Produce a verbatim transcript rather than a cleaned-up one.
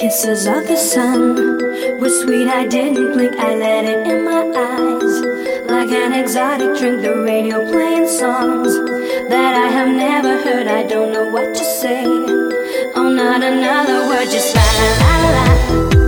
Kisses of the sun were sweet, I didn't blink, I let it in my eyes. Like an exotic drink, the radio playing songs that I have never heard, I don't know what to say. Oh, not another word, just la la la la la.